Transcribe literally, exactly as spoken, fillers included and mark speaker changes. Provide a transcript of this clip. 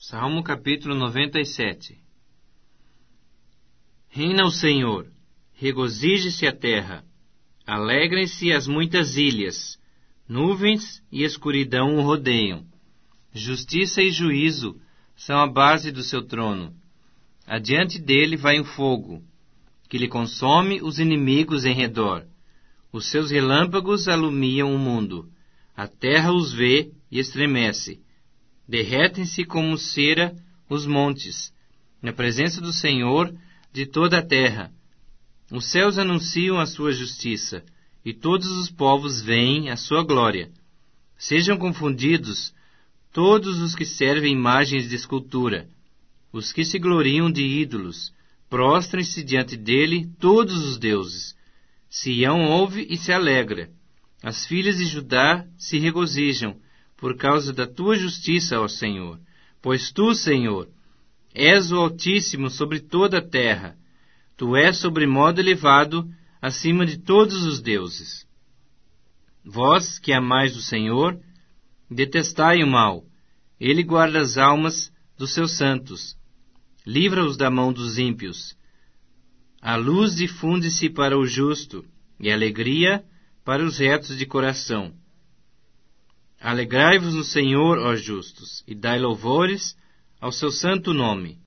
Speaker 1: Salmo capítulo noventa e sete. Reina o Senhor, regozije-se a terra, alegrem-se as muitas ilhas, nuvens e escuridão o rodeiam. Justiça e juízo são a base do seu trono. Adiante dele vai um fogo, que lhe consome os inimigos em redor. Os seus relâmpagos alumiam o mundo. A terra os vê e estremece. Derretem-se como cera os montes, na presença do Senhor de toda a terra. Os céus anunciam a sua justiça, e todos os povos veem a sua glória. Sejam confundidos todos os que servem imagens de escultura, os que se gloriam de ídolos. Prostrem-se diante dele todos os deuses. Sião ouve e se alegra. As filhas de Judá se regozijam por causa da tua justiça, ó Senhor. Pois tu, Senhor, és o Altíssimo sobre toda a terra. Tu és sobremodo elevado acima de todos os deuses. Vós, que amais o Senhor, detestai o mal. Ele guarda as almas dos seus santos. Livra-os da mão dos ímpios. A luz difunde-se para o justo, e a alegria para os retos de coração. Alegrai-vos no Senhor, ó justos, e dai louvores ao seu santo nome.